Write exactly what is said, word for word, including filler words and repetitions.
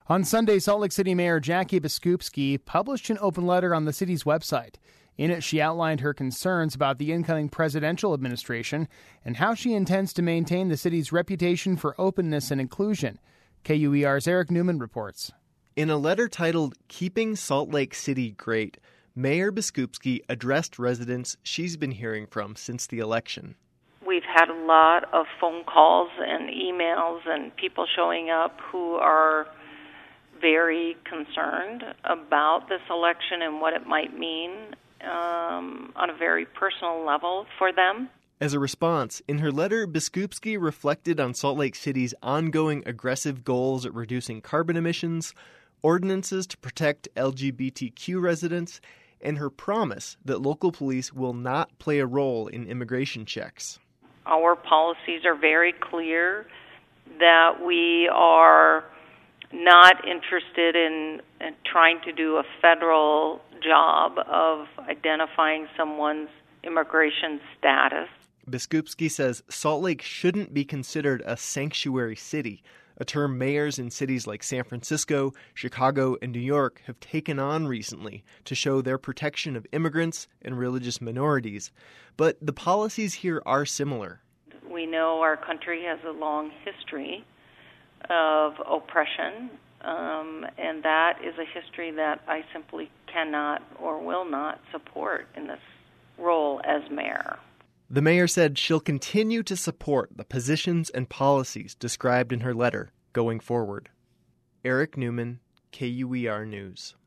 On Sunday, Salt Lake City Mayor Jackie Biskupski published an open letter on the city's website. In it, she outlined her concerns about the incoming presidential administration and how she intends to maintain the city's reputation for openness and inclusion. K U E R's Eric Newman reports. In a letter titled Keeping Salt Lake City Great, Mayor Biskupski addressed residents she's been hearing from since the election. We've had a lot of phone calls and emails and people showing up who are very concerned about this election and what it might mean um, on a very personal level for them. As a response, in her letter, Biskupski reflected on Salt Lake City's ongoing aggressive goals at reducing carbon emissions, ordinances to protect L G B T Q residents, and her promise that local police will not play a role in immigration checks. Our policies are very clear that we are not interested in, in trying to do a federal job of identifying someone's immigration status. Biskupski says Salt Lake shouldn't be considered a sanctuary city, a term mayors in cities like San Francisco, Chicago, and New York have taken on recently to show their protection of immigrants and religious minorities. But the policies here are similar. We know our country has a long history of oppression, um, and that is a history that I simply cannot or will not support in this role as mayor. The mayor said she'll continue to support the positions and policies described in her letter going forward. Eric Newman, K U E R News.